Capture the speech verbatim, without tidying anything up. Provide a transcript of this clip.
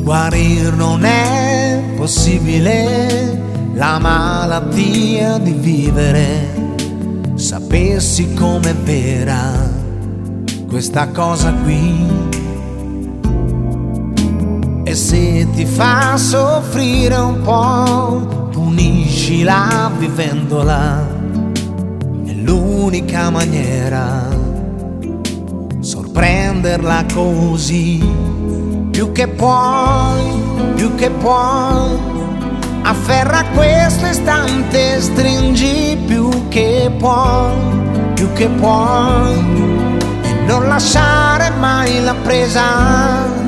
Guarir non è possibile, la malattia di vivere. Sapessi com'è vera questa cosa qui. E se ti fa soffrire un po', puniscila vivendola. È l'unica maniera, sorprenderla così. Più che puoi, più che puoi, afferra questo istante, stringi più che puoi, più che puoi, e non lasciare mai la presa.